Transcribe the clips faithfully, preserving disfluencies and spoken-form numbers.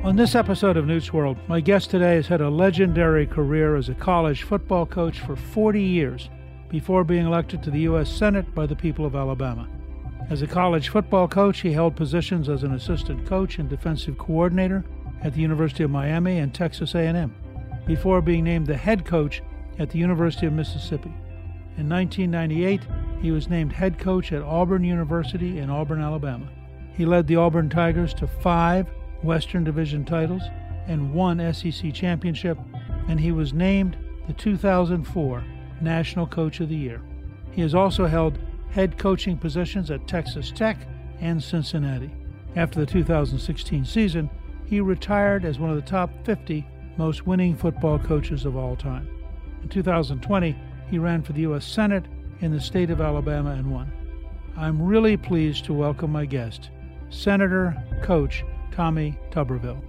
On this episode of Newt's World, my guest today has had a legendary career as a college football coach for forty years before being elected to the U S Senate by the people of Alabama. As a college football coach, he held positions as an assistant coach and defensive coordinator at the University of Miami and Texas A and M, before being named the head coach at the University of Mississippi. In nineteen ninety-eight, he was named head coach at Auburn University in Auburn, Alabama. He led the Auburn Tigers to five Western Division titles and one S E C championship, and he was named the two thousand four National Coach of the Year. He has also held head coaching positions at Texas Tech and Cincinnati. After the two thousand sixteen season, he retired as one of the top fifty most winning football coaches of all time. In two thousand twenty, he ran for the U S Senate in the state of Alabama and won. I'm really pleased to welcome my guest, Senator Coach Tommy Tuberville.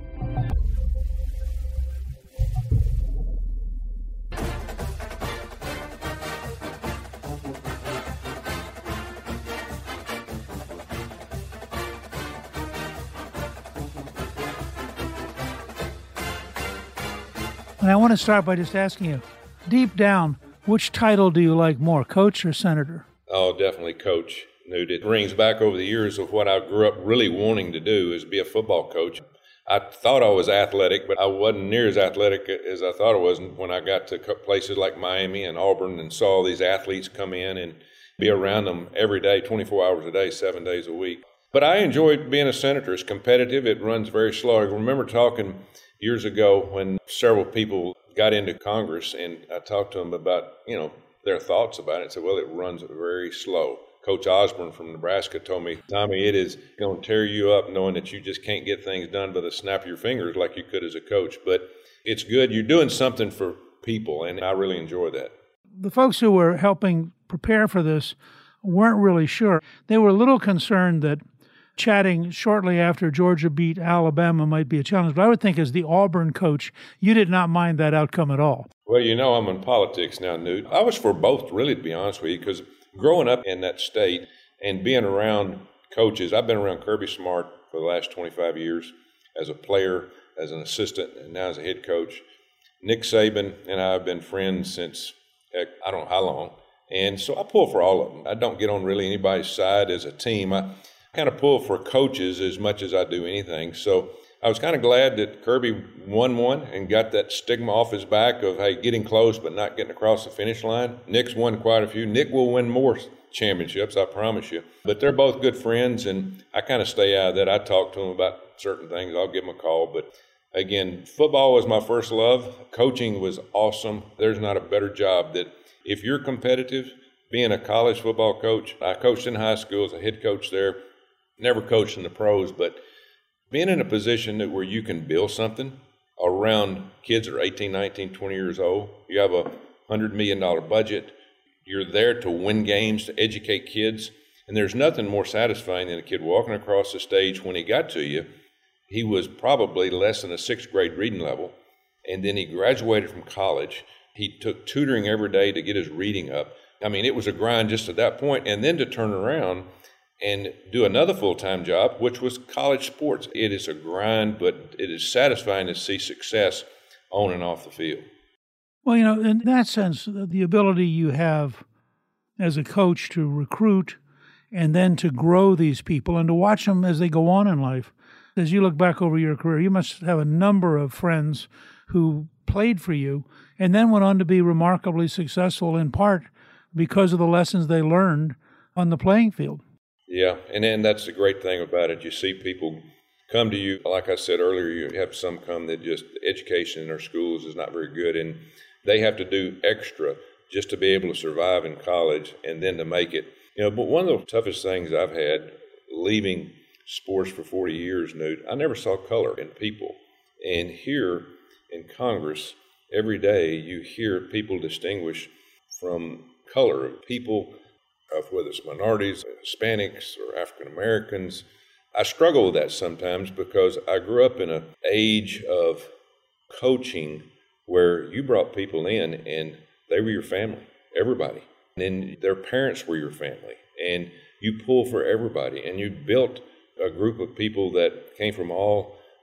And I want to start by just asking you, deep down, which title do you like more, coach or senator? Oh, definitely coach, Newt. It brings back over the years of what I grew up really wanting to do is be a football coach. I thought I was athletic, but I wasn't near as athletic as I thought I was when I got to places like Miami and Auburn and saw all these athletes come in and be around them every day, twenty-four hours a day, seven days a week. But I enjoyed being a senator. It's competitive. It runs very slow. I remember talking years ago when several people got into Congress, and I talked to them about, you know, their thoughts about it. I said, well, it runs very slow. Coach Osborne from Nebraska told me, Tommy, it is going to tear you up knowing that you just can't get things done by the snap of your fingers like you could as a coach. But it's good. You're doing something for people, and I really enjoy that. The folks who were helping prepare for this weren't really sure. They were a little concerned that chatting shortly after Georgia beat Alabama might be a challenge. But I would think as the Auburn coach, you did not mind that outcome at all. Well, you know, I'm in politics now, Newt. I was for both, really, to be honest with you, because growing up in that state and being around coaches, I've been around Kirby Smart for the last twenty-five years as a player, as an assistant, and now as a head coach. Nick Saban and I have been friends since, heck, I don't know how long. And so I pull for all of them. I don't get on really anybody's side as a team. I kind of pull for coaches as much as I do anything. So I was kind of glad that Kirby won one and got that stigma off his back of, hey, getting close but not getting across the finish line. Nick's won quite a few. Nick will win more championships, I promise you. But they're both good friends, and I kind of stay out of that. I talk to them about certain things. I'll give them a call. But again, football was my first love. Coaching was awesome. There's not a better job that if you're competitive, being a college football coach, I coached in high school as a head coach there. Never coached in the pros, but being in a position that where you can build something around kids that are eighteen, nineteen, twenty years old, you have a one hundred million dollars budget, you're there to win games, to educate kids, and there's nothing more satisfying than a kid walking across the stage. When he got to you, he was probably less than a sixth grade reading level, and then he graduated from college. He took tutoring every day to get his reading up. I mean, it was a grind just at that point, and then to turn around and do another full-time job, which was college sports. It is a grind, but it is satisfying to see success on and off the field. Well, you know, in that sense, the ability you have as a coach to recruit and then to grow these people and to watch them as they go on in life. As you look back over your career, you must have a number of friends who played for you and then went on to be remarkably successful in part because of the lessons they learned on the playing field. Yeah, and then that's the great thing about it. You see people come to you. Like I said earlier, you have some come that just education in their schools is not very good, and they have to do extra just to be able to survive in college and then to make it. You know, but one of the toughest things I've had leaving sports for forty years, Newt, I never saw color in people. And here in Congress, every day you hear people distinguish from color of people, of whether it's minorities, Hispanics, or African Americans. I struggle with that sometimes because I grew up in an age of coaching where you brought people in and they were your family, everybody. And then their parents were your family. And you pull for everybody. And you built a group of people that came from all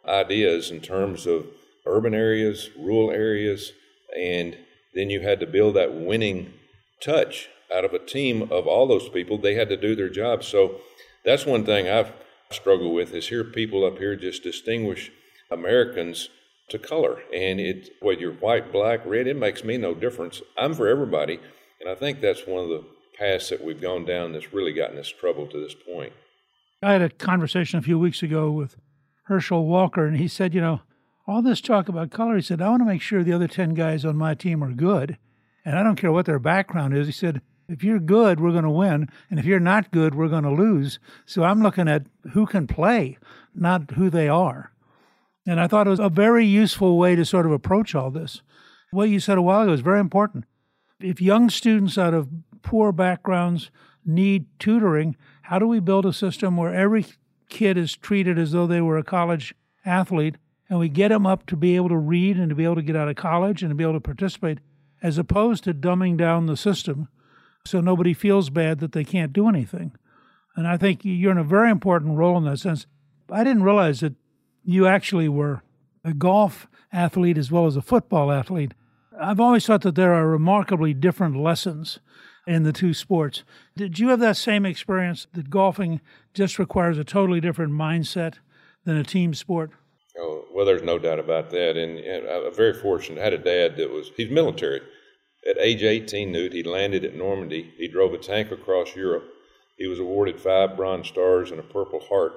ideas in terms of urban areas, rural areas, and then you had to build that winning touch out of a team of all those people. They had to do their job. So that's one thing I've struggled with, is here people up here just distinguish Americans to color. And it, whether you're white, black, red, it makes me no difference. I'm for everybody. And I think that's one of the paths that we've gone down that's really gotten us trouble to this point. I had a conversation a few weeks ago with Herschel Walker, and he said, you know, all this talk about color, he said, I want to make sure the other ten guys on my team are good. And I don't care what their background is. He said, if you're good, we're going to win. And if you're not good, we're going to lose. So I'm looking at who can play, not who they are. And I thought it was a very useful way to sort of approach all this. What you said a while ago is very important. If young students out of poor backgrounds need tutoring, how do we build a system where every kid is treated as though they were a college athlete, and we get them up to be able to read and to be able to get out of college and to be able to participate, as opposed to dumbing down the system so nobody feels bad that they can't do anything. And I think you're in a very important role in that sense. I didn't realize that you actually were a golf athlete as well as a football athlete. I've always thought that there are remarkably different lessons in the two sports. Did you have that same experience, that golfing just requires a totally different mindset than a team sport? Oh, well, there's no doubt about that. And, and I'm very fortunate. I had a dad that was, he's military. At age eighteen, Newt, he landed at Normandy. He drove a tank across Europe. He was awarded five Bronze Stars and a Purple Heart.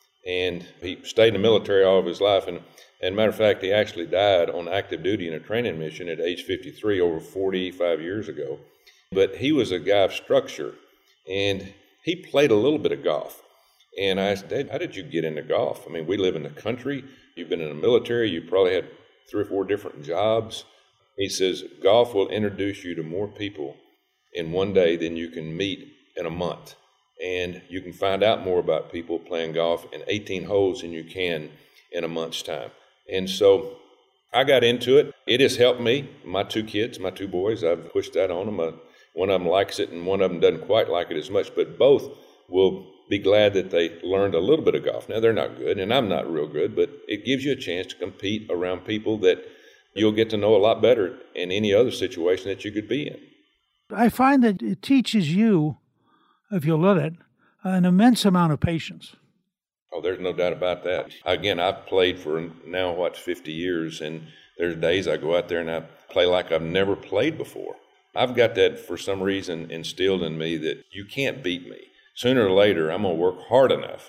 And he stayed in the military all of his life. And, and matter of fact, he actually died on active duty in a training mission at age fifty-three, over forty-five years ago. But he was a guy of structure, and he played a little bit of golf. And I asked, Dad, how did you get into golf? I mean, we live in the country. You've been in the military. You probably had three or four different jobs. He says, golf will introduce you to more people in one day than you can meet in a month. And you can find out more about people playing golf in eighteen holes than you can in a month's time. And so I got into it. It has helped me. My two kids, my two boys, I've pushed that on them. Uh, one of them likes it and one of them doesn't quite like it as much, but both will be glad that they learned a little bit of golf. Now, they're not good, and I'm not real good, but it gives you a chance to compete around people that you'll get to know a lot better in any other situation that you could be in. I find that it teaches you, if you'll let it, an immense amount of patience. Oh, there's no doubt about that. Again, I've played for now, what, fifty years, and there's days I go out there and I play like I've never played before. I've got that, for some reason, instilled in me that you can't beat me. Sooner or later, I'm going to work hard enough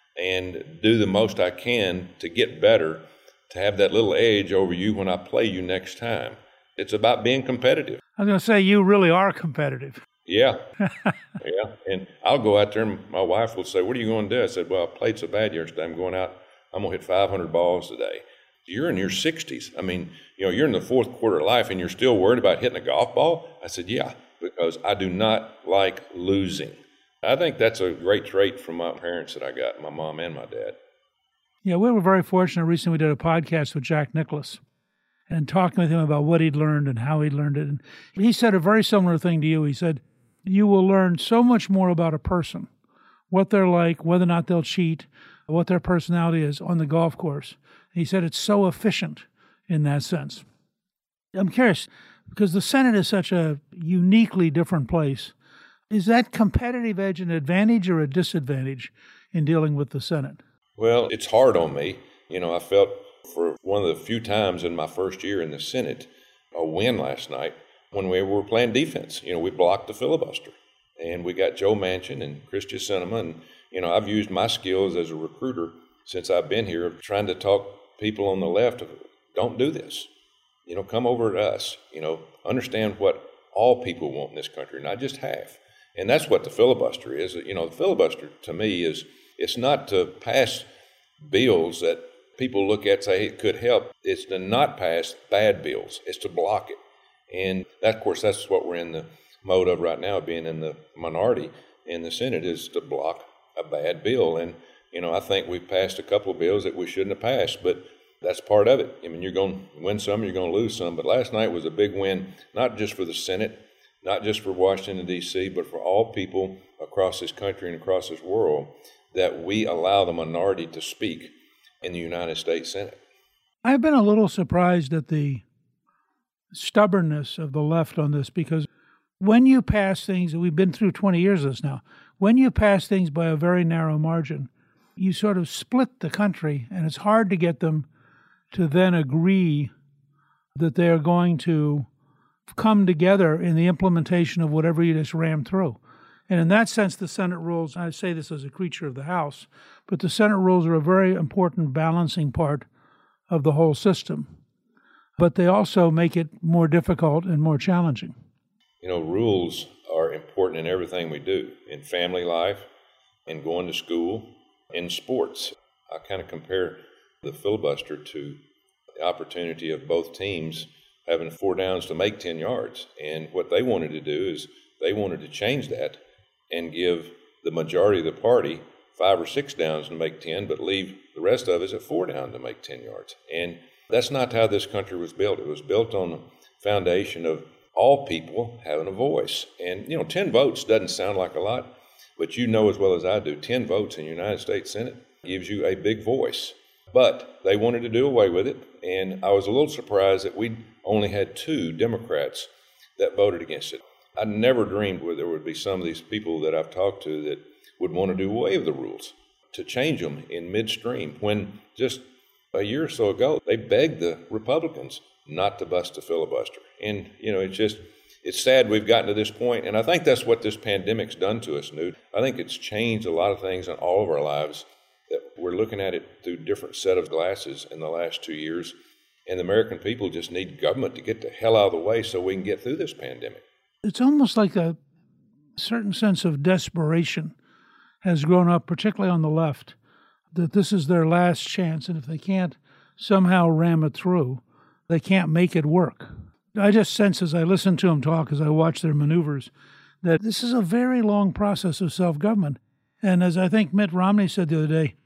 and do the most I can to get better, to have that little edge over you when I play you next time. It's about being competitive. I was going to say, you really are competitive. Yeah, yeah. And I'll go out there and my wife will say, what are you going to do? I said, well, I played so bad yesterday. I'm going out, I'm going to hit five hundred balls today. You're in your sixties. I mean, you know, you're in the fourth quarter of life and you're still worried about hitting a golf ball? I said, yeah, because I do not like losing. I think that's a great trait from my parents that I got, my mom and my dad. Yeah, we were very fortunate. Recently we did a podcast with Jack Nicklaus and talking with him about what he'd learned and how he'd learned it. And he said a very similar thing to you. He said, you will learn so much more about a person, what they're like, whether or not they'll cheat, what their personality is on the golf course. He said it's so efficient in that sense. I'm curious, because the Senate is such a uniquely different place. Is that competitive edge an advantage or a disadvantage in dealing with the Senate? Well, it's hard on me. You know, I felt for one of the few times in my first year in the Senate, a win last night when we were playing defense. You know, we blocked the filibuster, and we got Joe Manchin and Kyrsten Sinema. And, you know, I've used my skills as a recruiter since I've been here, trying to talk people on the left of, don't do this. You know, come over to us. You know, understand what all people want in this country, not just half. And that's what the filibuster is. You know, the filibuster to me is, it's not to pass bills that people look at and say, hey, it could help. It's to not pass bad bills. It's to block it. And that, of course, that's what we're in the mode of right now, being in the minority in the Senate, is to block a bad bill. And, you know, I think we've passed a couple of bills that we shouldn't have passed, but that's part of it. I mean, you're going to win some, you're going to lose some. But last night was a big win, not just for the Senate, not just for Washington, D C, but for all people across this country and across this world, that we allow the minority to speak. in the United States Senate. I've been a little surprised at the stubbornness of the left on this, because when you pass things, and we've been through twenty years of this now, when you pass things by a very narrow margin, you sort of split the country, and it's hard to get them to then agree that they are going to come together in the implementation of whatever you just rammed through. And in that sense, the Senate rules, I say this as a creature of the House, but the Senate rules are a very important balancing part of the whole system. But they also make it more difficult and more challenging. You know, rules are important in everything we do, in family life, in going to school, in sports. I kind of compare the filibuster to the opportunity of both teams having four downs to make ten yards. And what they wanted to do is they wanted to change that and give the majority of the party five or six downs to make ten, but leave the rest of us at four down to make ten yards. And that's not how this country was built. It was built on the foundation of all people having a voice. And, you know, ten votes doesn't sound like a lot, but you know as well as I do, ten votes in the United States Senate gives you a big voice. But they wanted to do away with it, and I was a little surprised that we only had two Democrats that voted against it. I never dreamed where there would be some of these people that I've talked to that would want to do away with the rules, to change them in midstream, when just a year or so ago, they begged the Republicans not to bust the filibuster. And, you know, it's just, it's sad we've gotten to this point, and I think that's what this pandemic's done to us, Newt. I think it's changed a lot of things in all of our lives, that we're looking at it through a different set of glasses in the last two years, and the American people just need government to get the hell out of the way so we can get through this pandemic. It's almost like a certain sense of desperation has grown up, particularly on the left, that this is their last chance, and if they can't somehow ram it through, they can't make it work. I just sense as I listen to them talk, as I watch their maneuvers, that this is a very long process of self-government. And as I think Mitt Romney said the other day,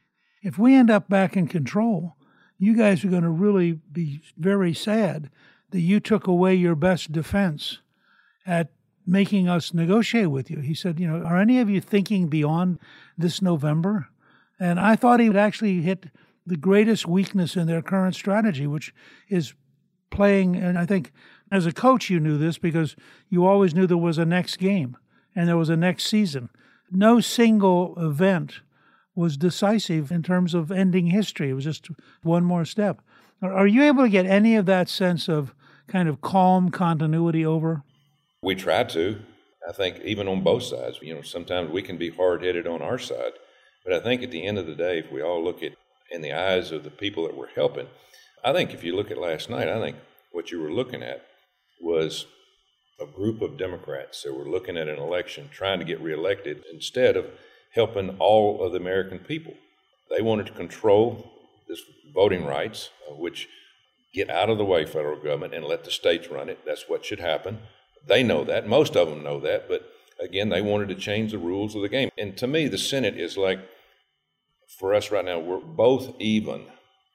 if we end up back in control, you guys are going to really be very sad that you took away your best defense at making us negotiate with you. He said, you know, are any of you thinking beyond this November? And I thought he would actually hit the greatest weakness in their current strategy, which is playing, and I think as a coach you knew this because you always knew there was a next game and there was a next season. No single event was decisive in terms of ending history. It was just one more step. Are you able to get any of that sense of kind of calm continuity over? We try to. I think even on both sides, you know, sometimes we can be hard-headed on our side. But I think at the end of the day, if we all look at in the eyes of the people that we're helping, I think if you look at last night, I think what you were looking at was a group of Democrats that were looking at an election trying to get reelected instead of helping all of the American people. They wanted to control this voting rights, uh, which get out of the way, federal government, and let the states run it. That's what should happen. They know that. Most of them know that. But again, they wanted to change the rules of the game. And to me, the Senate is like, for us right now, we're both even.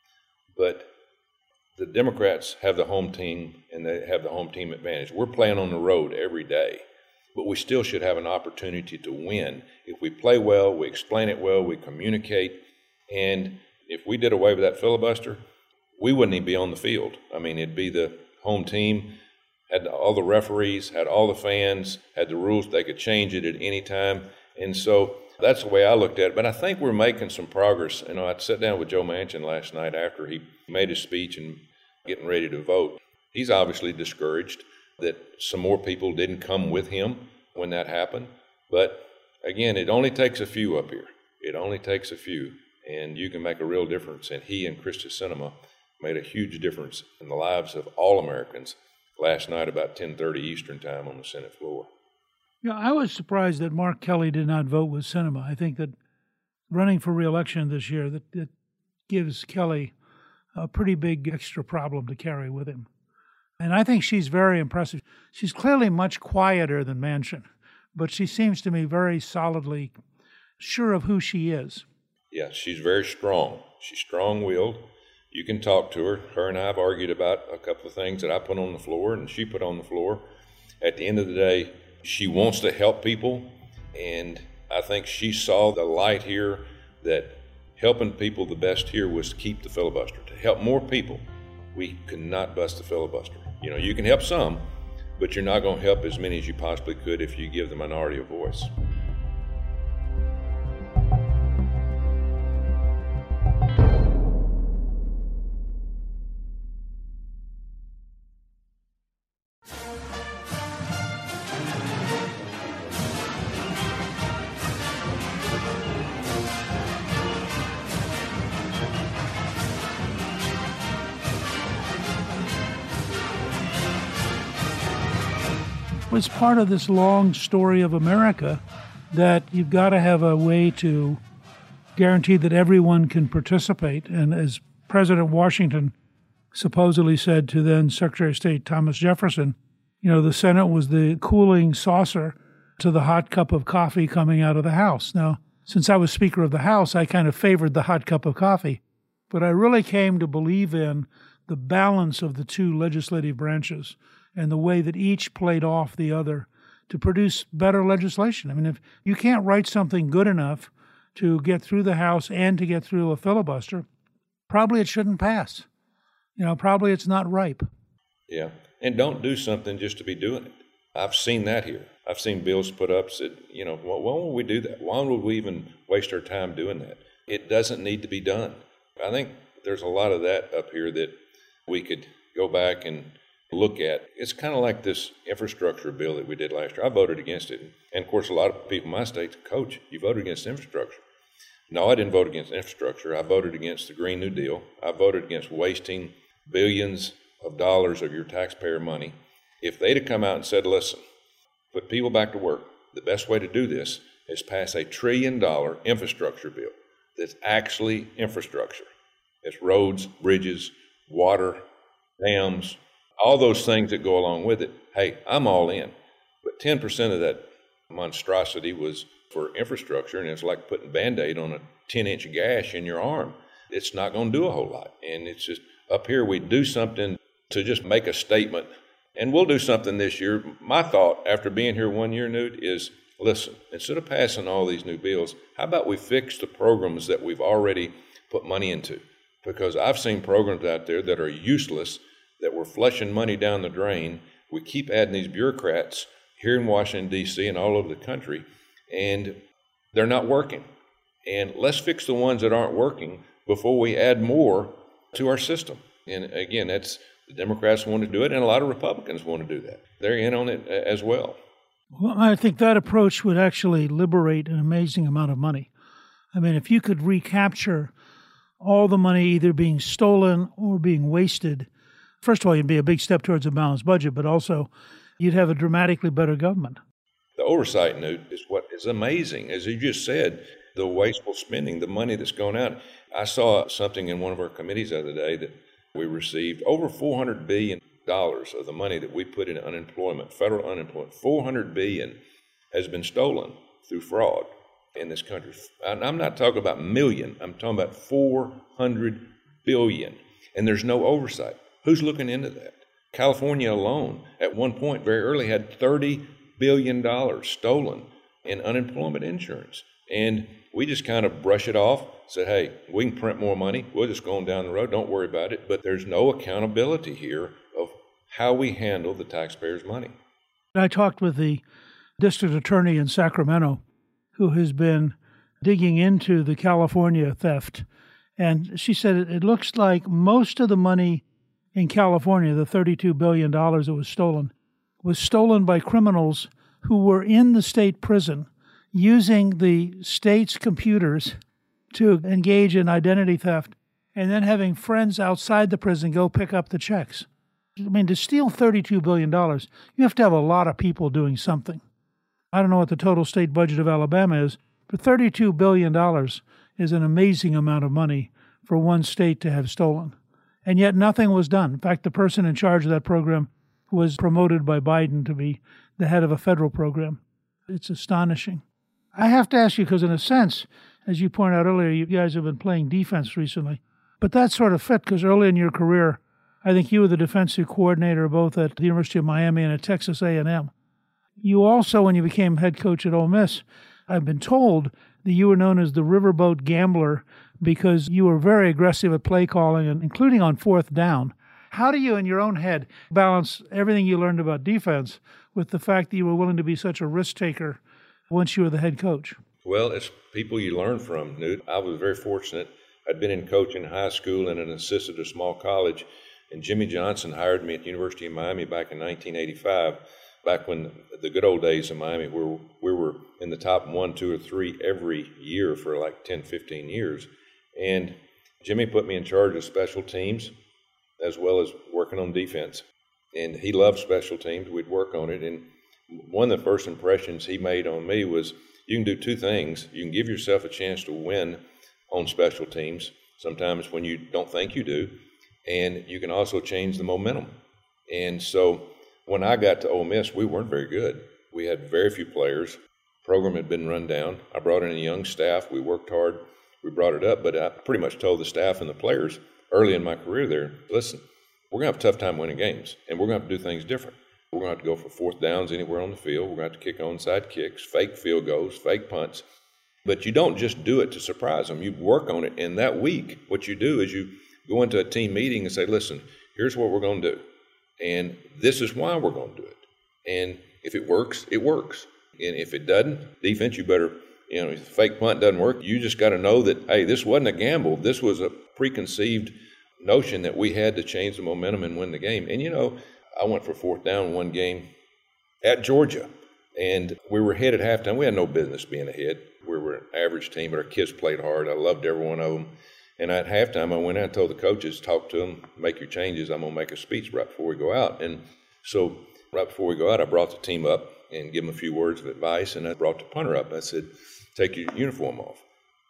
But the Democrats have the home team, and they have the home team advantage. We're playing on the road every day. But we still should have an opportunity to win. If we play well, we explain it well, we communicate. And if we did away with that filibuster, we wouldn't even be on the field. I mean, it'd be the home team, had all the referees, had all the fans, had the rules. They could change it at any time. And so that's the way I looked at it. But I think we're making some progress. You know, I sat down with Joe Manchin last night after he made his speech and getting ready to vote. He's obviously discouraged that some more people didn't come with him when that happened. But again, it only takes a few up here. It only takes a few, and you can make a real difference. And he and Kyrsten Sinema made a huge difference in the lives of all Americans last night about ten thirty Eastern time on the Senate floor. Yeah, I was surprised that Mark Kelly did not vote with Sinema. I think that running for re-election this year, that, that gives Kelly a pretty big extra problem to carry with him. And I think she's very impressive. She's clearly much quieter than Manchin, but she seems to me very solidly sure of who she is. Yeah, she's very strong. She's strong-willed. You can talk to her. Her and I have argued about a couple of things that I put on the floor and she put on the floor. At the end of the day, she wants to help people, and I think she saw the light here that helping people the best here was to keep the filibuster, to help more people. We could not bust the filibuster. You know, you can help some, but you're not going to help as many as you possibly could if you give the minority a voice. It's part of this long story of America that you've got to have a way to guarantee that everyone can participate. And as President Washington supposedly said to then Secretary of State Thomas Jefferson, you know, the Senate was the cooling saucer to the hot cup of coffee coming out of the House. Now, since I was Speaker of the House, I kind of favored the hot cup of coffee. But I really came to believe in the balance of the two legislative branches and the way that each played off the other to produce better legislation. I mean, if you can't write something good enough to get through the House and to get through a filibuster, probably it shouldn't pass. You know, probably it's not ripe. Yeah, and don't do something just to be doing it. I've seen that here. I've seen bills put up that, you know, well, why would we do that? Why would we even waste our time doing that? It doesn't need to be done. I think there's a lot of that up here that we could go back and look at. It's kind of like this infrastructure bill that we did last year. I voted against it. And of course, a lot of people in my state, Coach, you voted against infrastructure. No, I didn't vote against infrastructure. I voted against the Green New Deal. I voted against wasting billions of dollars of your taxpayer money. If they'd have come out and said, listen, put people back to work, the best way to do this is pass a trillion dollar infrastructure bill that's actually infrastructure. It's roads, bridges, water, dams, all those things that go along with it. Hey, I'm all in. But ten percent of that monstrosity was for infrastructure, and it's like putting Band-Aid on a ten-inch gash in your arm. It's not going to do a whole lot. And it's just up here we do something to just make a statement. And we'll do something this year. My thought after being here one year, Newt, is, listen, instead of passing all these new bills, how about we fix the programs that we've already put money into? Because I've seen programs out there that are useless, that we're flushing money down the drain. We keep adding these bureaucrats here in Washington, D C and all over the country, and they're not working. And let's fix the ones that aren't working before we add more to our system. And again, that's the Democrats want to do it, and a lot of Republicans want to do that. They're in on it as well. Well, I think that approach would actually liberate an amazing amount of money. I mean, if you could recapture all the money either being stolen or being wasted, first of all, you'd be a big step towards a balanced budget, but also you'd have a dramatically better government. The oversight, Newt, is what is amazing. As you just said, the wasteful spending, the money that's going out. I saw something in one of our committees the other day that we received over four hundred billion dollars of the money that we put in unemployment, federal unemployment. four hundred billion dollars has been stolen through fraud in this country. And I'm not talking about million. I'm talking about four hundred billion dollars. And there's no oversight. Who's looking into that? California alone, at one point very early, had thirty billion dollars stolen in unemployment insurance. And we just kind of brush it off, said, hey, we can print more money. We'll just go on down the road. Don't worry about it. But there's no accountability here of how we handle the taxpayers' money. I talked with the district attorney in Sacramento who has been digging into the California theft. And she said it, it looks like most of the money in California, the thirty-two billion dollars that was stolen, was stolen by criminals who were in the state prison using the state's computers to engage in identity theft and then having friends outside the prison go pick up the checks. I mean, to steal thirty-two billion dollars, you have to have a lot of people doing something. I don't know what the total state budget of Alabama is, but thirty-two billion dollars is an amazing amount of money for one state to have stolen. And yet nothing was done. In fact, the person in charge of that program was promoted by Biden to be the head of a federal program. It's astonishing. I have to ask you, because in a sense, as you pointed out earlier, you guys have been playing defense recently. But that sort of fit, because early in your career, I think you were the defensive coordinator both at the University of Miami and at Texas A and M. You also, when you became head coach at Ole Miss, I've been told that you were known as the riverboat gambler because you were very aggressive at play calling, and including on fourth down. How do you, in your own head, balance everything you learned about defense with the fact that you were willing to be such a risk taker once you were the head coach? Well, it's people you learn from, Newt. I was very fortunate. I'd been in coaching in high school and an assistant at a small college, and Jimmy Johnson hired me at the University of Miami back in nineteen eighty-five, back when the good old days of Miami, where we were in the top one, two, or three every year for like ten, fifteen years. And Jimmy put me in charge of special teams as well as working on defense. And he loved special teams. We'd work on it. And one of the first impressions he made on me was, you can do two things. You can give yourself a chance to win on special teams, sometimes when you don't think you do, and you can also change the momentum. And so when I got to Ole Miss, we weren't very good. We had very few players. The program had been run down. I brought in a young staff. We worked hard. We brought it up, but I pretty much told the staff and the players early in my career there, listen, we're going to have a tough time winning games, and we're going to have to do things different. We're going to have to go for fourth downs anywhere on the field. We're going to have to kick onside kicks, fake field goals, fake punts. But you don't just do it to surprise them. You work on it. And that week, what you do is you go into a team meeting and say, listen, here's what we're going to do. And this is why we're going to do it. And if it works, it works. And if it doesn't, defense, you better, you know, if the fake punt doesn't work, you just got to know that, hey, this wasn't a gamble. This was a preconceived notion that we had to change the momentum and win the game. And, you know, I went for fourth down one game at Georgia, and we were ahead at halftime. We had no business being ahead. We were an average team, but our kids played hard. I loved every one of them. And at halftime, I went out and told the coaches, talk to them, make your changes. I'm going to make a speech right before we go out. And so right before we go out, I brought the team up and give them a few words of advice, and I brought the punter up. I said, take your uniform off.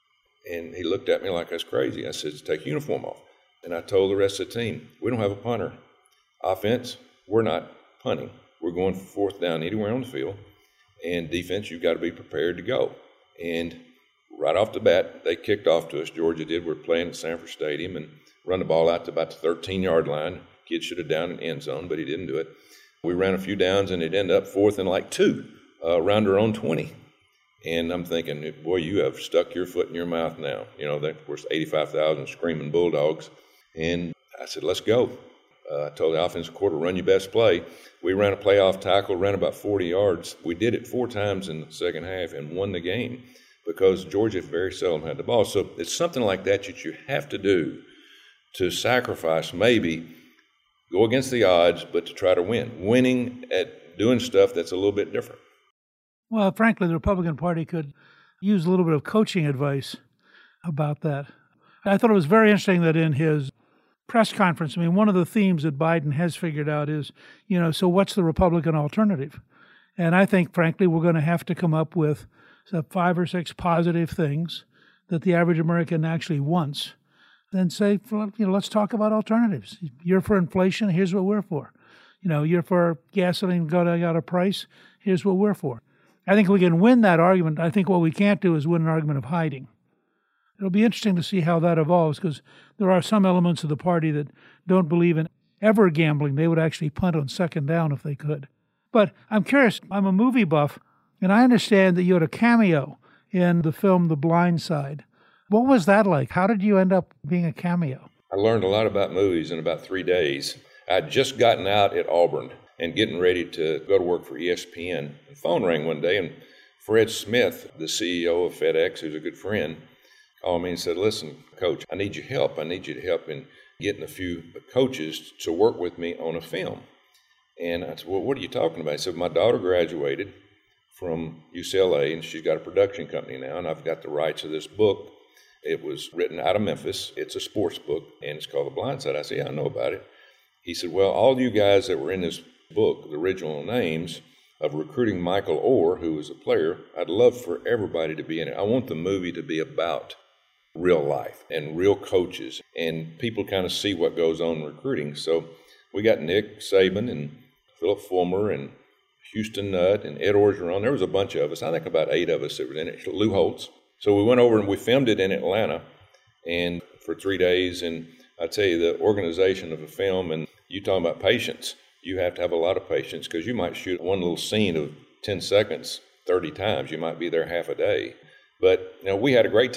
And he looked at me like I was crazy. I said, take your uniform off. And I told the rest of the team, we don't have a punter. Offense, we're not punting. We're going for fourth down anywhere on the field. And defense, you've got to be prepared to go. And right off the bat, they kicked off to us. Georgia did. We're playing at Sanford Stadium and run the ball out to about the thirteen-yard line. Kid should have down in the end zone, but he didn't do it. We ran a few downs, and it ended up fourth and like two uh, around our own twenty. And I'm thinking, boy, you have stuck your foot in your mouth now. You know, there was eighty-five thousand screaming Bulldogs. And I said, let's go. Uh, I told the offensive quarter, run your best play. We ran a playoff tackle, ran about forty yards. We did it four times in the second half and won the game because Georgia very seldom had the ball. So it's something like that that you have to do to sacrifice, maybe go against the odds, but to try to win. Winning at doing stuff that's a little bit different. Well, frankly, the Republican Party could use a little bit of coaching advice about that. I thought it was very interesting that in his press conference, I mean, one of the themes that Biden has figured out is, you know, so what's the Republican alternative? And I think, frankly, we're going to have to come up with so five or six positive things that the average American actually wants. Then say, you know, let's talk about alternatives. You're for inflation, here's what we're for. You know, you're for gasoline going out of price, here's what we're for. I think we can win that argument. I think what we can't do is win an argument of hiding. It'll be interesting to see how that evolves because there are some elements of the party that don't believe in ever gambling. They would actually punt on second down if they could. But I'm curious. I'm a movie buff, and I understand that you had a cameo in the film The Blind Side. What was that like? How did you end up being a cameo? I learned a lot about movies in about three days. I'd just gotten out at Auburn and getting ready to go to work for E S P N. The phone rang one day, and Fred Smith, the C E O of FedEx, who's a good friend, called me and said, listen, Coach, I need your help. I need you to help in getting a few coaches to work with me on a film. And I said, well, what are you talking about? He said, my daughter graduated from U C L A, and she's got a production company now, and I've got the rights of this book. It was written out of Memphis. It's a sports book, and it's called The Blind Side. I said, yeah, I know about it. He said, well, all you guys that were in this book, the original names of recruiting Michael Orr, who was a player, I'd love for everybody to be in it. I want the movie to be about real life and real coaches, and people kind of see what goes on in recruiting. So we got Nick Saban and Philip Fulmer and Houston Nutt and Ed Orgeron. There was a bunch of us. I think about eight of us that were in it. Lou Holtz. So we went over and we filmed it in Atlanta and for three days. And I tell you, the organization of a film, and you talking about patience, you have to have a lot of patience because you might shoot one little scene of ten seconds thirty times. You might be there half a day. But you know, we had a great time.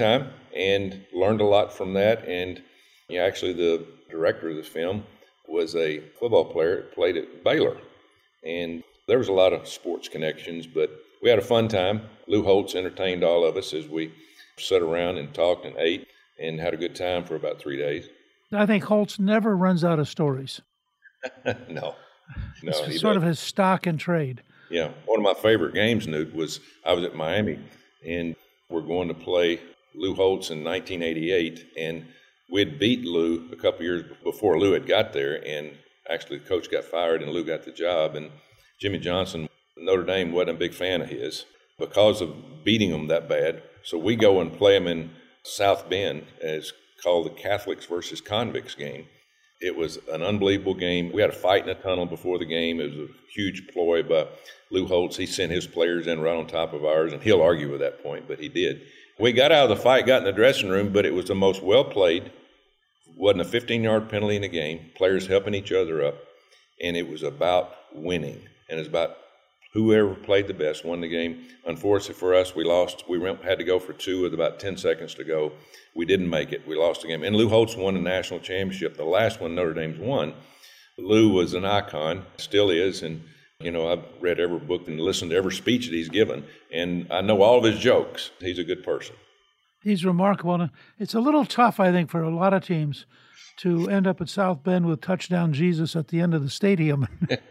and learned a lot from that. And you know, actually the director of the film was a football player, played at Baylor. And there was a lot of sports connections, but we had a fun time. Lou Holtz entertained all of us as we sat around and talked and ate and had a good time for about three days. I think Holtz never runs out of stories. no. No, it's he sort doesn't. of his stock and trade. Yeah. One of my favorite games, Newt, was I was at Miami, and we're going to play Lou Holtz in nineteen eighty-eight, and we had beat Lou a couple years before Lou had got there, and actually the coach got fired and Lou got the job, and Jimmy Johnson, Notre Dame, wasn't a big fan of his because of beating them that bad. So we go and play them in South Bend, as called the Catholics versus Convicts game. It was an unbelievable game. We had a fight in the tunnel before the game. It was a huge ploy by Lou Holtz. He sent his players in right on top of ours, and he'll argue with that point, but he did. We got out of the fight, got in the dressing room, but it was the most well-played. Wasn't a fifteen-yard penalty in the game. Players helping each other up, and it was about winning, and it was about whoever played the best won the game. Unfortunately for us, we lost. We had to go for two with about ten seconds to go. We didn't make it. We lost the game. And Lou Holtz won the national championship. The last one Notre Dame's won. Lou was an icon, still is. And, you know, I've read every book and listened to every speech that he's given. And I know all of his jokes. He's a good person. He's remarkable. And it's a little tough, I think, for a lot of teams to end up at South Bend with touchdown Jesus at the end of the stadium.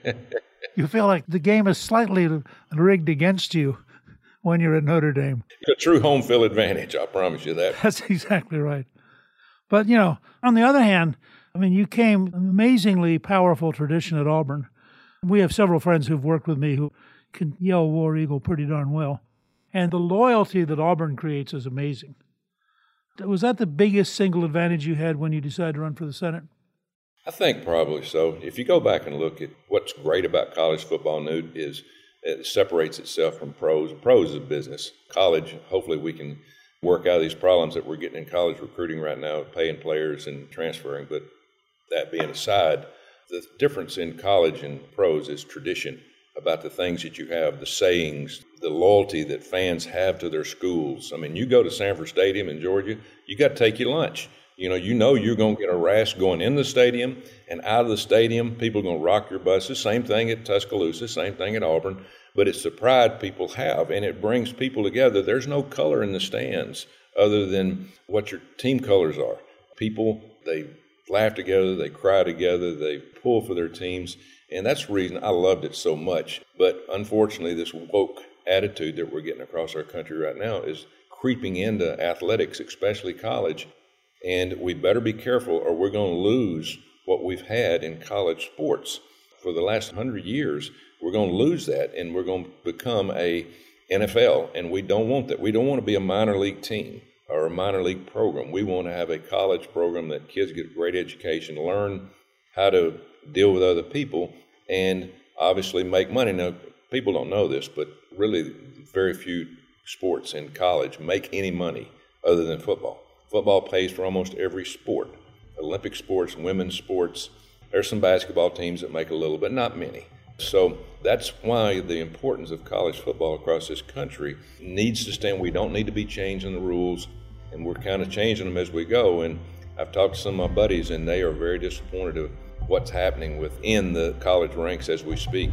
You feel like the game is slightly rigged against you when you're at Notre Dame. A true home field advantage, I promise you that. That's exactly right. But, you know, on the other hand, I mean, you came an amazingly powerful tradition at Auburn. We have several friends who've worked with me who can yell War Eagle pretty darn well. And the loyalty that Auburn creates is amazing. Was that the biggest single advantage you had when you decided to run for the Senate? I think probably so. If you go back and look at what's great about college football, Newt, is it separates itself from pros. Pros is a business. College, hopefully we can work out these problems that we're getting in college recruiting right now, paying players and transferring. But that being aside, the difference in college and pros is tradition about the things that you have, the sayings, the loyalty that fans have to their schools. I mean, you go to Sanford Stadium in Georgia, you got to take your lunch. You know, you know you're going to get harassed going in the stadium and out of the stadium. People are going to rock your buses. Same thing at Tuscaloosa, same thing at Auburn. But it's the pride people have, and it brings people together. There's no color in the stands other than what your team colors are. People, they laugh together, they cry together, they pull for their teams, and that's the reason I loved it so much. But unfortunately, this woke attitude that we're getting across our country right now is creeping into athletics, especially college. And we better be careful or we're going to lose what we've had in college sports. For the last hundred years, we're going to lose that and we're going to become a N F L. And we don't want that. We don't want to be a minor league team or a minor league program. We want to have a college program that kids get a great education, learn how to deal with other people, and obviously make money. Now, people don't know this, but really very few sports in college make any money other than football. Football pays for almost every sport, Olympic sports, women's sports. There's some basketball teams that make a little, but not many. So that's why the importance of college football across this country needs to stand. We don't need to be changing the rules, and we're kind of changing them as we go. And I've talked to some of my buddies, and they are very disappointed of what's happening within the college ranks as we speak.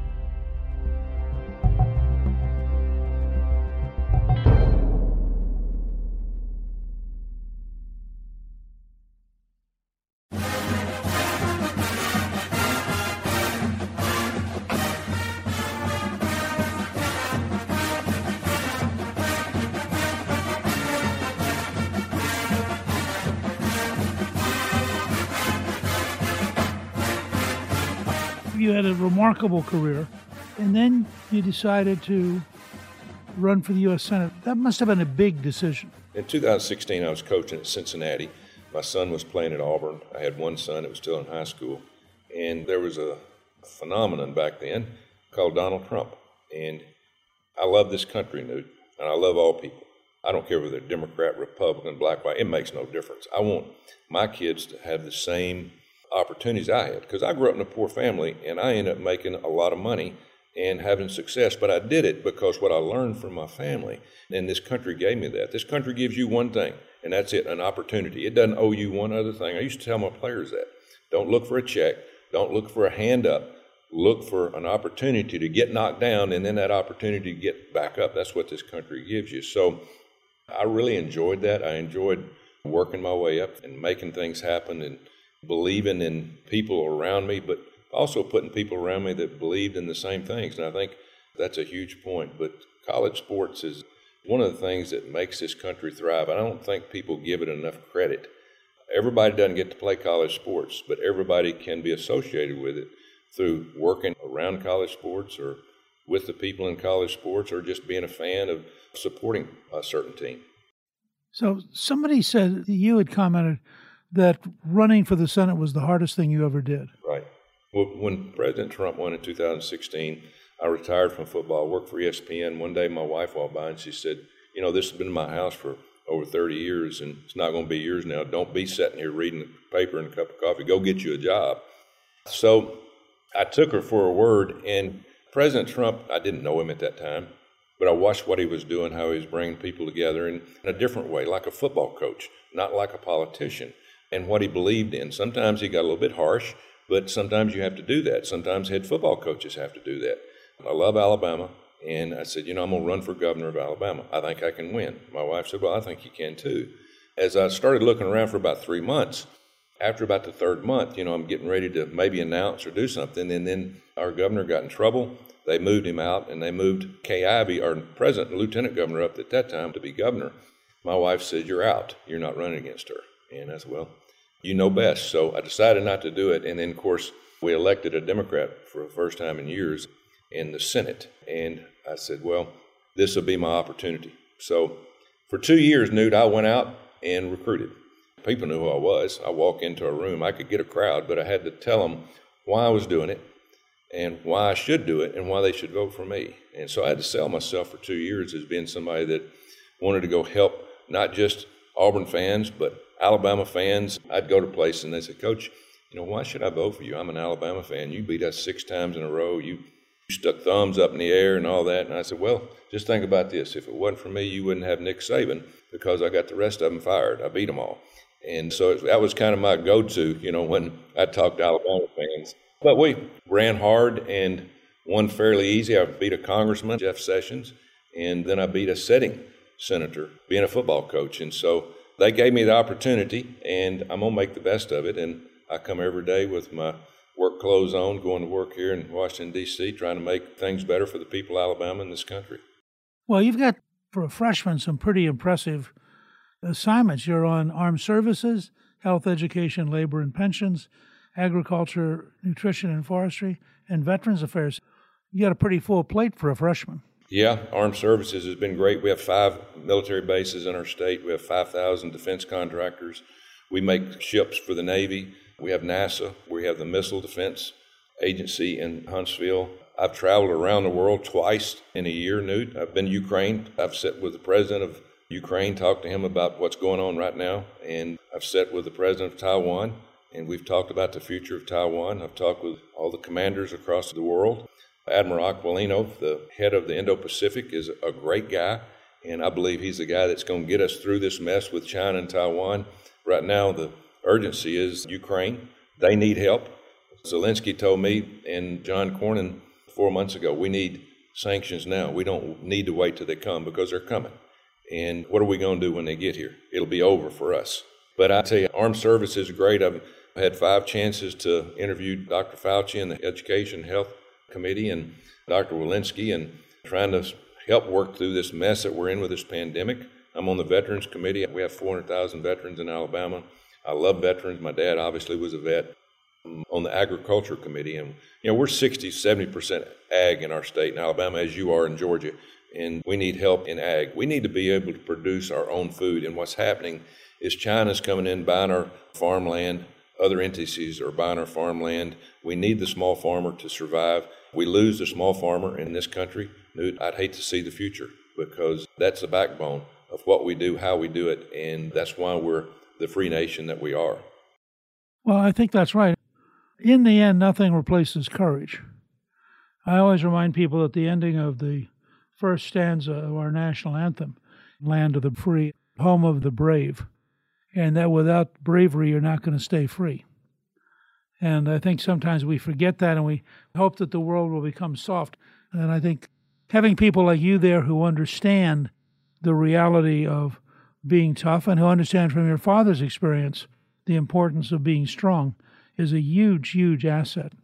You had a remarkable career, and then you decided to run for the U S Senate. That must have been a big decision. In two thousand sixteen, I was coaching at Cincinnati. My son was playing at Auburn. I had one son that was still in high school. And there was a phenomenon back then called Donald Trump. And I love this country, Newt, and I love all people. I don't care whether they're Democrat, Republican, black, white. It makes no difference. I want my kids to have the same opportunities I had, because I grew up in a poor family and I ended up making a lot of money and having success, but I did it because what I learned from my family, and this country gave me that. This country gives you one thing. and that's it, an opportunity. It doesn't owe you one other thing. I used to tell my players that. Don't look for a check. Don't look for a hand up. Look for an opportunity to get knocked down, and then that opportunity to get back up. That's what this country gives you. So I really enjoyed that. I enjoyed working my way up and making things happen and believing in people around me, but also putting people around me that believed in the same things. And I think that's a huge point. But college sports is one of the things that makes this country thrive. I don't think people give it enough credit. Everybody doesn't get to play college sports, but everybody can be associated with it through working around college sports or with the people in college sports or just being a fan of supporting a certain team. So somebody said, you had commented that running for the Senate was the hardest thing you ever did. Right. Well, when President Trump won in two thousand sixteen, I retired from football, worked for E S P N. One day my wife walked by and she said, you know, this has been in my house for over thirty years, and it's not going to be years now. Don't be sitting here reading the paper and a cup of coffee. Go get you a job. So I took her for a word, and President Trump, I didn't know him at that time, but I watched what he was doing, how he was bringing people together in, in a different way, like a football coach, not like a politician, and what he believed in. Sometimes he got a little bit harsh, but sometimes you have to do that. Sometimes head football coaches have to do that. I love Alabama, and I said, you know, I'm going to run for governor of Alabama. I think I can win. My wife said, well, I think you can too. As I started looking around for about three months, after about the third month, you know, I'm getting ready to maybe announce or do something, and then our governor got in trouble. They moved him out, and they moved Kay Ivey, our president, lieutenant governor, up at that time to be governor. My wife said, you're out. You're not running against her. And I said, well, you know best. So I decided not to do it, and then, of course, we elected a Democrat for the first time in years in the Senate. And I said, well, this will be my opportunity. So for two years, Newt, I went out and recruited. People knew who I was. I walk into a room, I could get a crowd, but I had to tell them why I was doing it and why I should do it and why they should vote for me. And so I had to sell myself for two years as being somebody that wanted to go help not just Auburn fans, but Alabama fans. I'd go to places and they said, Coach, you know, why should I vote for you? I'm an Alabama fan. You beat us six times in a row. You stuck thumbs up in the air and all that. And I said, well, just think about this. If it wasn't for me, you wouldn't have Nick Saban because I got the rest of them fired. I beat them all. And so that was kind of my go-to, you know, when I talked to Alabama fans. But we ran hard and won fairly easy. I beat a congressman, Jeff Sessions, and then I beat a sitting senator, being a football coach. And so they gave me the opportunity, and I'm going to make the best of it. And I come every day with my work clothes on, going to work here in Washington, D C, trying to make things better for the people of Alabama and this country. Well, you've got, for a freshman, some pretty impressive assignments. You're on armed services, health, education, labor and pensions, agriculture, nutrition and forestry, and veterans affairs. You got a pretty full plate for a freshman. Yeah, armed services has been great. We have five military bases in our state. We have five thousand defense contractors. We make ships for the Navy. We have NASA. We have the Missile Defense Agency in Huntsville. I've traveled around the world twice in a year, Newt. I've been to Ukraine. I've sat with the president of Ukraine, talked to him about what's going on right now, and I've sat with the president of Taiwan, and we've talked about the future of Taiwan. I've talked with all the commanders across the world. Admiral Aquilino, the head of the Indo-Pacific, is a great guy, and I believe he's the guy that's going to get us through this mess with China and Taiwan. Right now, the urgency is Ukraine. They need help. Zelensky told me and John Cornyn four months ago, we need sanctions now. We don't need to wait till they come because they're coming. And what are we going to do when they get here? It'll be over for us. But I tell you, armed services is great. I've had five chances to interview Doctor Fauci in the Education Health Committee and Doctor Walensky, and trying to help work through this mess that we're in with this pandemic. I'm on the Veterans Committee. We have four hundred thousand veterans in Alabama. I love veterans. My dad obviously was a vet. I'm on the Agriculture Committee, and you know we're sixty, seventy percent ag in our state in Alabama, as you are in Georgia. And we need help in ag. We need to be able to produce our own food. And what's happening is China's coming in, buying our farmland. Other entities are buying our farmland. We need the small farmer to survive. We lose the small farmer in this country, Newt, I'd hate to see the future, because that's the backbone of what we do, how we do it, and that's why we're the free nation that we are. Well, I think that's right. In the end, nothing replaces courage. I always remind people at the ending of the first stanza of our national anthem, Land of the Free, home of the brave, and that without bravery, you're not going to stay free. And I think sometimes we forget that, and we hope that the world will become soft. And I think having people like you there who understand the reality of being tough and who understand from your father's experience the importance of being strong is a huge, huge asset.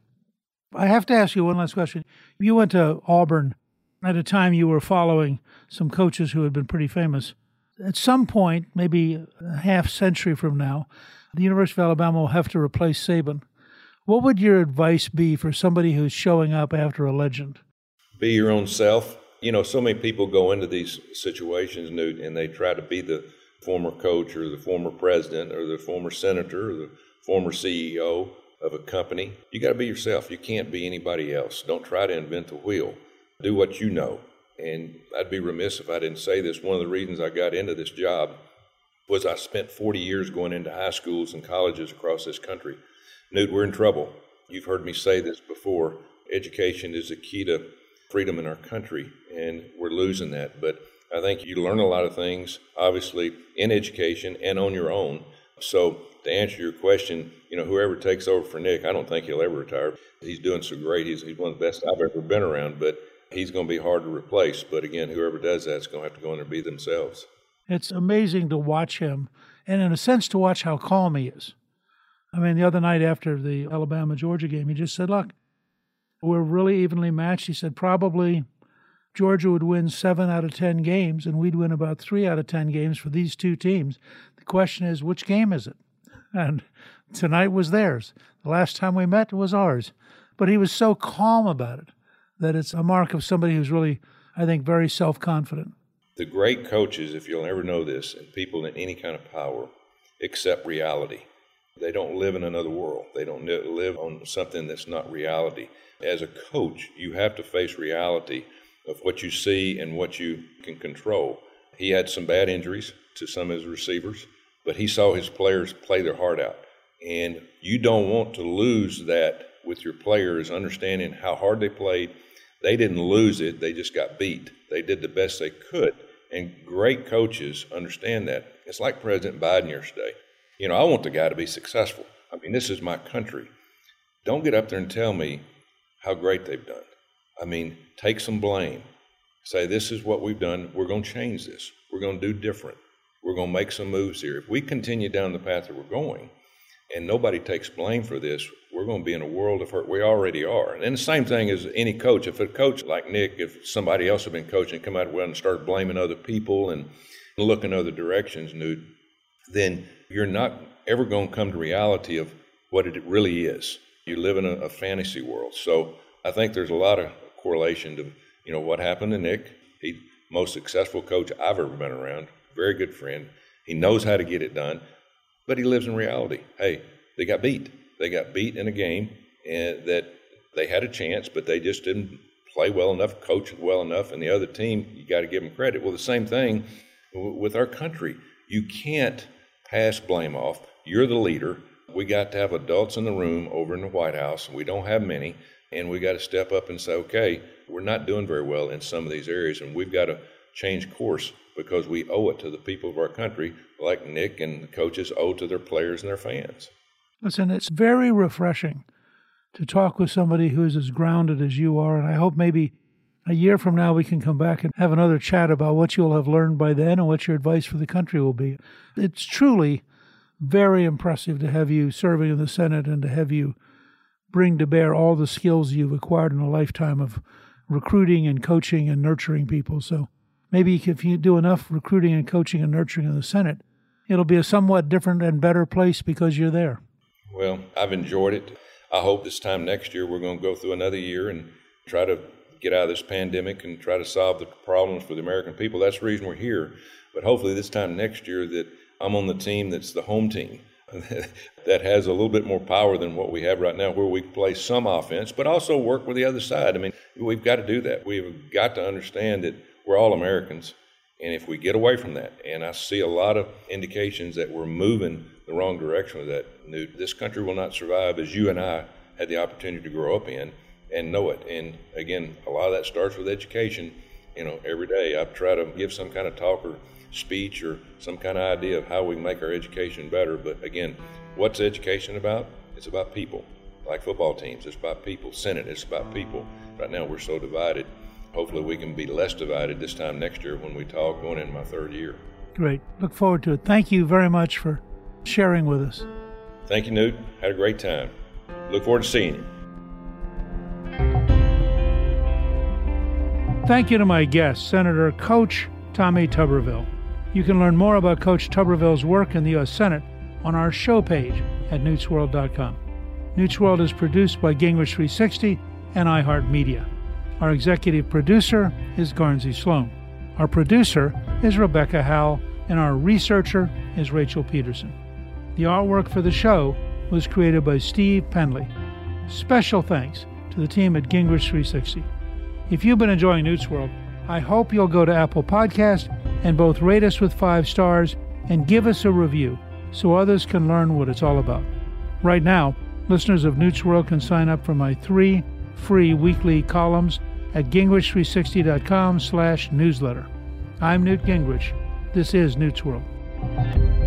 I have to ask you one last question. You went to Auburn at a time you were following some coaches who had been pretty famous. At some point, maybe a half century from now, the University of Alabama will have to replace Saban. What would your advice be for somebody who's showing up after a legend? Be your own self. You know, so many people go into these situations, Newt, and they try to be the former coach or the former president or the former senator or the former C E O of a company. You got to be yourself. You can't be anybody else. Don't try to invent the wheel. Do what you know. And I'd be remiss if I didn't say this. One of the reasons I got into this job was I spent forty years going into high schools and colleges across this country. Newt, we're in trouble. You've heard me say this before. Education is the key to freedom in our country, and we're losing that. But I think you learn a lot of things, obviously, in education and on your own. So to answer your question, you know, whoever takes over for Nick, I don't think he'll ever retire. He's doing so great. He's, he's one of the best I've ever been around, but he's going to be hard to replace. But again, whoever does that is going to have to go in and be themselves. It's amazing to watch him, and in a sense to watch how calm he is. I mean, the other night after the Alabama-Georgia game, he just said, look, we're really evenly matched. He said probably Georgia would win seven out of ten games, and we'd win about three out of ten games for these two teams. The question is, which game is it? And tonight was theirs. The last time we met was ours. But he was so calm about it that it's a mark of somebody who's really, I think, very self-confident. The great coaches, if you'll ever know this, and people in any kind of power, accept reality. They don't live in another world. They don't live on something that's not reality. As a coach, you have to face reality of what you see and what you can control. He had some bad injuries to some of his receivers, but he saw his players play their heart out. And you don't want to lose that with your players, understanding how hard they played. They didn't lose it. They just got beat. They did the best they could. And great coaches understand that. It's like President Biden yesterday. You know, I want the guy to be successful. I mean, this is my country. Don't get up there and tell me how great they've done. I mean, take some blame. Say, this is what we've done. We're going to change this. We're going to do different. We're going to make some moves here. If we continue down the path that we're going and nobody takes blame for this, we're going to be in a world of hurt. We already are. And the same thing as any coach. If a coach like Nick, if somebody else had been coaching, come out well and start blaming other people and look in other directions, Newt, then you're not ever going to come to reality of what it really is. You live in a, a fantasy world. So I think there's a lot of correlation to, you know, what happened to Nick. He's the most successful coach I've ever been around, very good friend. He knows how to get it done, but he lives in reality. Hey, they got beat. They got beat in a game and that they had a chance, but they just didn't play well enough, coach well enough, and the other team, you got to give them credit. Well, the same thing with our country. You can't pass blame off. You're the leader. We got to have adults in the room over in the White House. We don't have many, and we got to step up and say, okay, we're not doing very well in some of these areas, and we've got to change course because we owe it to the people of our country, like Nick and the coaches owe to their players and their fans. Listen, it's very refreshing to talk with somebody who is as grounded as you are, and I hope maybe a year from now we can come back and have another chat about what you'll have learned by then and what your advice for the country will be. It's truly very impressive to have you serving in the Senate and to have you bring to bear all the skills you've acquired in a lifetime of recruiting and coaching and nurturing people. So maybe if you do enough recruiting and coaching and nurturing in the Senate, it'll be a somewhat different and better place because you're there. Well, I've enjoyed it. I hope this time next year we're going to go through another year and try to get out of this pandemic and try to solve the problems for the American people. That's the reason we're here. But hopefully this time next year that I'm on the team that's the home team that has a little bit more power than what we have right now, where we play some offense, but also work with the other side. I mean, we've got to do that. We've got to understand that we're all Americans. And if we get away from that, and I see a lot of indications that we're moving the wrong direction with that, this country will not survive as you and I had the opportunity to grow up in and know it. And again, a lot of that starts with education. You know, every day I try to give some kind of talk or speech or some kind of idea of how we make our education better. But again, what's education about? It's about people. Like football teams, it's about people. Senate, it's about people. Right now we're so divided. Hopefully we can be less divided this time next year when we talk, going into my third year. Great. Look forward to it. Thank you very much for sharing with us. Thank you, Newt. Had a great time. Look forward to seeing you. Thank you to my guest, Senator Coach Tommy Tuberville. You can learn more about Coach Tuberville's work in the U S Senate on our show page at newts world dot com. Newt's World is produced by Gingrich three sixty and iHeartMedia. Our executive producer is Garnsey Sloan. Our producer is Rebecca Howell, and our researcher is Rachel Peterson. The artwork for the show was created by Steve Penley. Special thanks to the team at Gingrich three sixty. If you've been enjoying Newt's World, I hope you'll go to Apple Podcasts and both rate us with five stars and give us a review so others can learn what it's all about. Right now, listeners of Newt's World can sign up for my three free weekly columns at gingrich three sixty dot com slash newsletter. I'm Newt Gingrich. This is Newt's World.